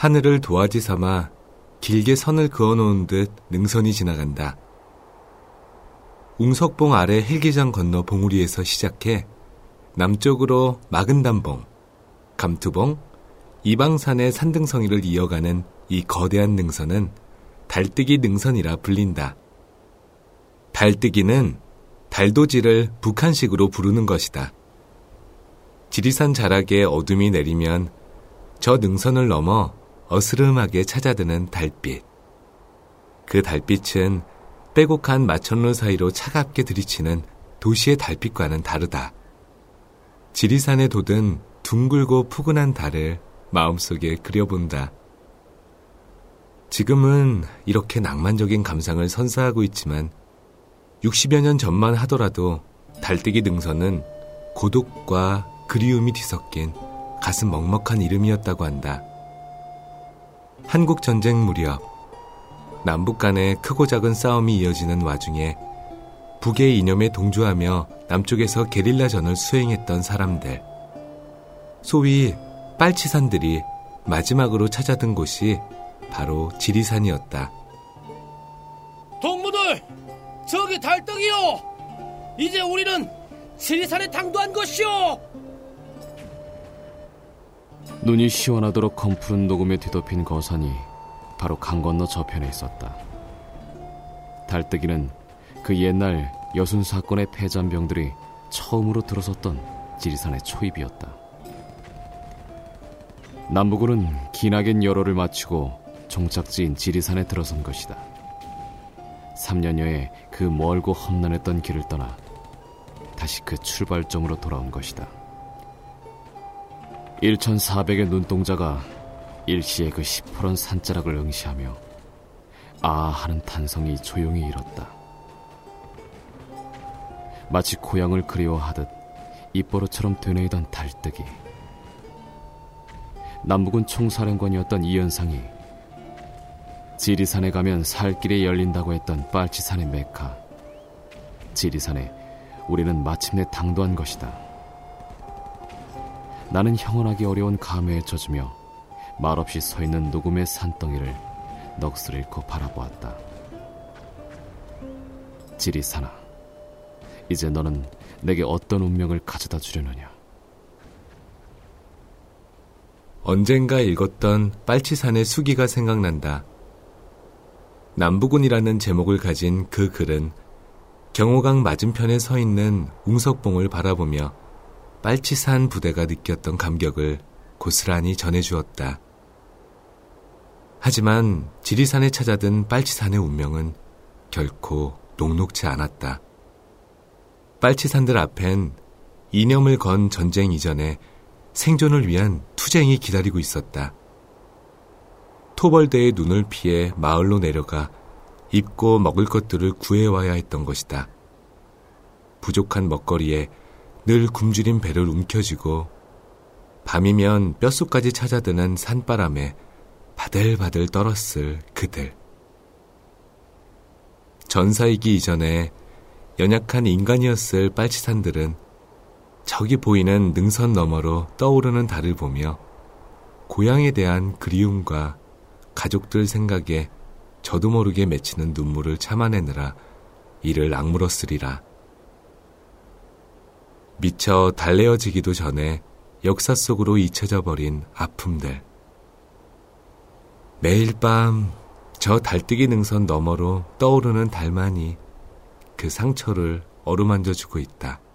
하늘을 도화지 삼아 길게 선을 그어놓은 듯 능선이 지나간다. 웅석봉 아래 헬기장 건너 봉우리에서 시작해 남쪽으로 마근담봉, 감투봉, 이방산의 산등성이를 이어가는 이 거대한 능선은 달뜨기 능선이라 불린다. 달뜨기는 달도지를 북한식으로 부르는 것이다. 지리산 자락에 어둠이 내리면 저 능선을 넘어 어스름하게 찾아드는 달빛. 그 달빛은 빼곡한 마천루 사이로 차갑게 들이치는 도시의 달빛과는 다르다. 지리산에 돋은 둥글고 푸근한 달을 마음속에 그려본다. 지금은 이렇게 낭만적인 감상을 선사하고 있지만 60여 년 전만 하더라도 달뜨기 능선은 고독과 그리움이 뒤섞인 가슴 먹먹한 이름이었다고 한다. 한국전쟁 무렵 남북 간의 크고 작은 싸움이 이어지는 와중에 북의 이념에 동조하며 남쪽에서 게릴라전을 수행했던 사람들, 소위 빨치산들이 마지막으로 찾아든 곳이 바로 지리산이었다. 동무들, 저기 달떡이요. 이제 우리는 지리산에 당도한 것이요. 눈이 시원하도록 검푸른 녹음에 뒤덮인 거산이 바로 강 건너 저편에 있었다. 달뜨기는 그 옛날 여순 사건의 패잔병들이 처음으로 들어섰던 지리산의 초입이었다. 남부군은 기나긴 열호를 마치고 종착지인 지리산에 들어선 것이다. 3년여의 그 멀고 험난했던 길을 떠나 다시 그 출발점으로 돌아온 것이다. 1400의 눈동자가 일시에 그 시퍼런 산자락을 응시하며 아 하는 탄성이 조용히 일었다. 마치 고향을 그리워하듯 입버릇처럼 되뇌이던 달뜨기. 남북은 총사령관이었던 이연상이 지리산에 가면 살 길이 열린다고 했던 빨치산의 메카, 지리산에 우리는 마침내 당도한 것이다. 나는 형언하기 어려운 감회에 젖으며 말없이 서 있는 녹음의 산덩이를 넋을 잃고 바라보았다. 지리산아, 이제 너는 내게 어떤 운명을 가져다 주려느냐. 언젠가 읽었던 빨치산의 수기가 생각난다. 남부군이라는 제목을 가진 그 글은 경호강 맞은편에 서 있는 웅석봉을 바라보며 빨치산 부대가 느꼈던 감격을 고스란히 전해주었다. 하지만 지리산에 찾아든 빨치산의 운명은 결코 녹록지 않았다. 빨치산들 앞엔 이념을 건 전쟁 이전에 생존을 위한 투쟁이 기다리고 있었다. 토벌대의 눈을 피해 마을로 내려가 입고 먹을 것들을 구해와야 했던 것이다. 부족한 먹거리에 늘 굶주린 배를 움켜쥐고 밤이면 뼛속까지 찾아드는 산바람에 바들바들 떨었을 그들. 전사이기 이전에 연약한 인간이었을 빨치산들은 저기 보이는 능선 너머로 떠오르는 달을 보며 고향에 대한 그리움과 가족들 생각에 저도 모르게 맺히는 눈물을 참아내느라 이를 악물었으리라. 미처 달래어지기도 전에 역사 속으로 잊혀져 버린 아픔들. 매일 밤 저 달뜨기 능선 너머로 떠오르는 달만이 그 상처를 어루만져 주고 있다.